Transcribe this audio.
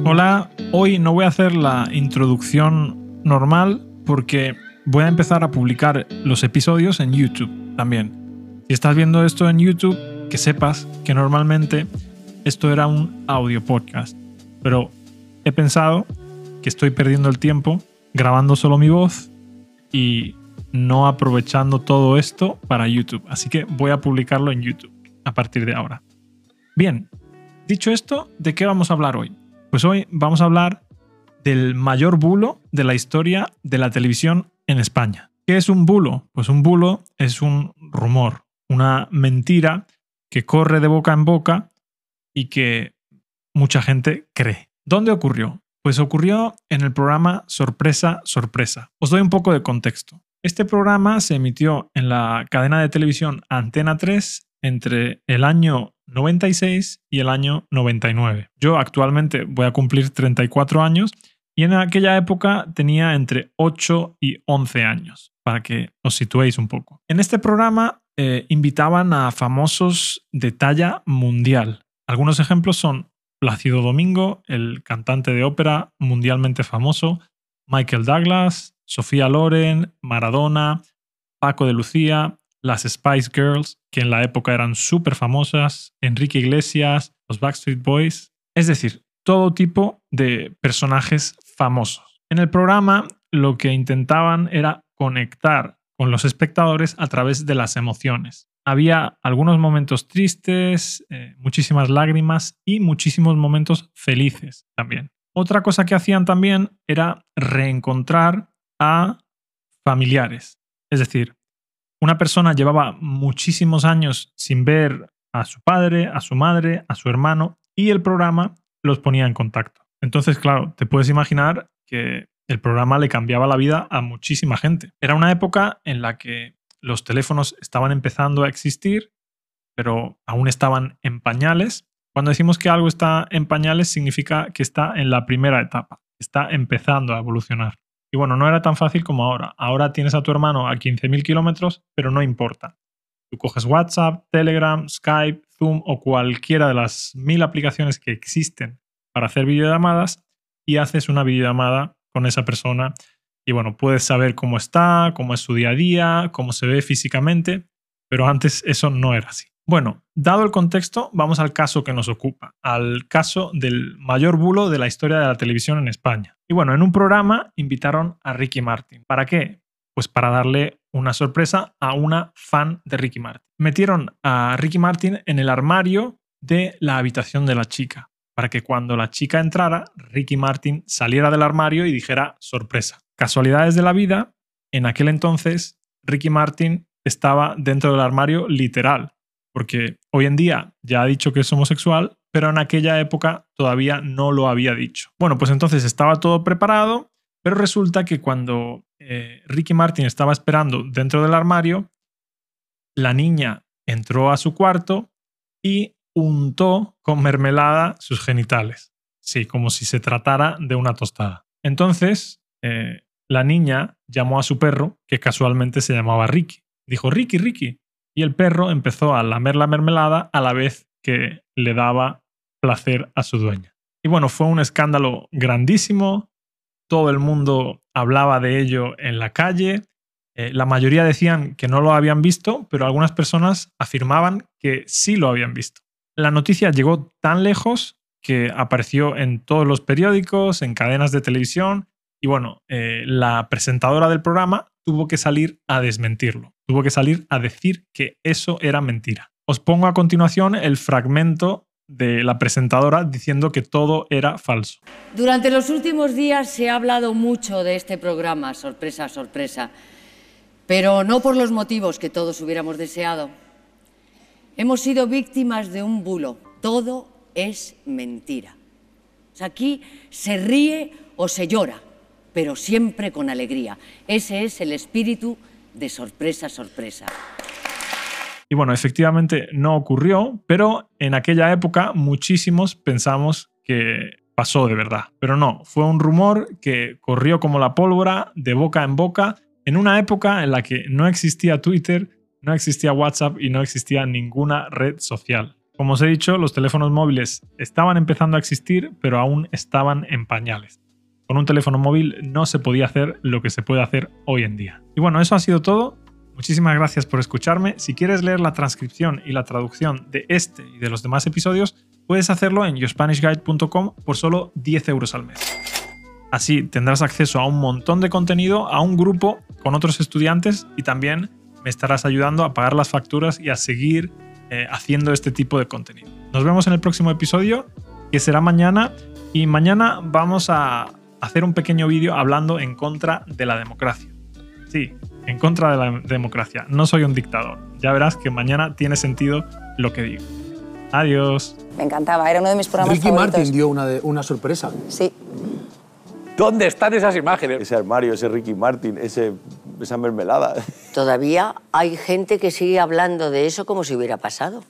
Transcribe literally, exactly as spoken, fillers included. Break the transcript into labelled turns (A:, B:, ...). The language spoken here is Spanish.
A: Hola, hoy no voy a hacer la introducción normal porque voy a empezar a publicar los episodios en YouTube también. Si estás viendo esto en YouTube, que sepas que normalmente esto era un audio podcast, pero he pensado que estoy perdiendo el tiempo grabando solo mi voz y no aprovechando todo esto para YouTube, así que voy a publicarlo en YouTube a partir de ahora. Bien, dicho esto, ¿de qué vamos a hablar hoy? Pues hoy vamos a hablar del mayor bulo de la historia de la televisión en España. ¿Qué es un bulo? Pues un bulo es un rumor, una mentira que corre de boca en boca y que mucha gente cree. ¿Dónde ocurrió? Pues ocurrió en el programa Sorpresa, Sorpresa. Os doy un poco de contexto. Este programa se emitió en la cadena de televisión Antena tres entre el año noventa y seis y el año noventa y nueve. Yo actualmente voy a cumplir treinta y cuatro años y en aquella época tenía entre ocho y once años, para que os situéis un poco. En este programa eh, invitaban a famosos de talla mundial. Algunos ejemplos son Plácido Domingo, el cantante de ópera mundialmente famoso, Michael Douglas, Sofía Loren, Maradona, Paco de Lucía, las Spice Girls, que en la época eran súper famosas, Enrique Iglesias, los Backstreet Boys, es decir, todo tipo de personajes famosos. En el programa lo que intentaban era conectar con los espectadores a través de las emociones. Había algunos momentos tristes, eh, muchísimas lágrimas y muchísimos momentos felices también. Otra cosa que hacían también era reencontrar a familiares. Es decir, una persona llevaba muchísimos años sin ver a su padre, a su madre, a su hermano y el programa los ponía en contacto. Entonces, claro, te puedes imaginar que el programa le cambiaba la vida a muchísima gente. Era una época en la que los teléfonos estaban empezando a existir, pero aún estaban en pañales. Cuando decimos que algo está en pañales significa que está en la primera etapa, está empezando a evolucionar. Y bueno, no era tan fácil como ahora. Ahora tienes a tu hermano a quince mil kilómetros, pero no importa. Tú coges WhatsApp, Telegram, Skype, Zoom o cualquiera de las mil aplicaciones que existen para hacer videollamadas y haces una videollamada con esa persona. Y bueno, puedes saber cómo está, cómo es su día a día, cómo se ve físicamente, pero antes eso no era así. Bueno, dado el contexto, vamos al caso que nos ocupa, al caso del mayor bulo de la historia de la televisión en España. Y bueno, en un programa invitaron a Ricky Martin. ¿Para qué? Pues para darle una sorpresa a una fan de Ricky Martin. Metieron a Ricky Martin en el armario de la habitación de la chica, para que cuando la chica entrara, Ricky Martin saliera del armario y dijera sorpresa. Casualidades de la vida, en aquel entonces Ricky Martin estaba dentro del armario literal, porque hoy en día ya ha dicho que es homosexual, pero en aquella época todavía no lo había dicho. Bueno, pues entonces estaba todo preparado, pero resulta que cuando eh, Ricky Martin estaba esperando dentro del armario, la niña entró a su cuarto y untó con mermelada sus genitales. Sí, como si se tratara de una tostada. Entonces, eh, la niña llamó a su perro, que casualmente se llamaba Ricky. Dijo, Ricky, Ricky. Y el perro empezó a lamer la mermelada a la vez que le daba placer a su dueña. Y bueno, fue un escándalo grandísimo. Todo el mundo hablaba de ello en la calle. Eh, la mayoría decían que no lo habían visto, pero algunas personas afirmaban que sí lo habían visto. La noticia llegó tan lejos que apareció en todos los periódicos, en cadenas de televisión. Y bueno, eh, la presentadora del programa tuvo que salir a desmentirlo. Tuvo que salir a decir que eso era mentira. Os pongo a continuación el fragmento de la presentadora diciendo que todo era falso.
B: Durante los últimos días se ha hablado mucho de este programa, Sorpresa, Sorpresa, pero no por los motivos que todos hubiéramos deseado. Hemos sido víctimas de un bulo. Todo es mentira. O sea, aquí se ríe o se llora, pero siempre con alegría. Ese es el espíritu de Sorpresa, Sorpresa.
A: Y bueno, efectivamente no ocurrió, pero en aquella época muchísimos pensamos que pasó de verdad. Pero no, fue un rumor que corrió como la pólvora de boca en boca en una época en la que no existía Twitter, no existía WhatsApp y no existía ninguna red social. Como os he dicho, los teléfonos móviles estaban empezando a existir, pero aún estaban en pañales. Con un teléfono móvil no se podía hacer lo que se puede hacer hoy en día. Y bueno, eso ha sido todo. Muchísimas gracias por escucharme. Si quieres leer la transcripción y la traducción de este y de los demás episodios, puedes hacerlo en your spanish guide punto com por solo diez euros al mes. Así tendrás acceso a un montón de contenido, a un grupo con otros estudiantes y también me estarás ayudando a pagar las facturas y a seguir eh, haciendo este tipo de contenido. Nos vemos en el próximo episodio, que será mañana, y mañana vamos a hacer un pequeño vídeo hablando en contra de la democracia. Sí, en contra de la democracia. No soy un dictador. Ya verás que mañana tiene sentido lo que digo. Adiós.
C: Me encantaba, era uno de mis programas
D: Ricky
C: favoritos.
D: Martin dio una, de, una sorpresa.
C: Sí.
E: ¿Dónde están esas imágenes?
F: Ese armario, ese Ricky Martin, ese, esa mermelada.
B: Todavía hay gente que sigue hablando de eso como si hubiera pasado.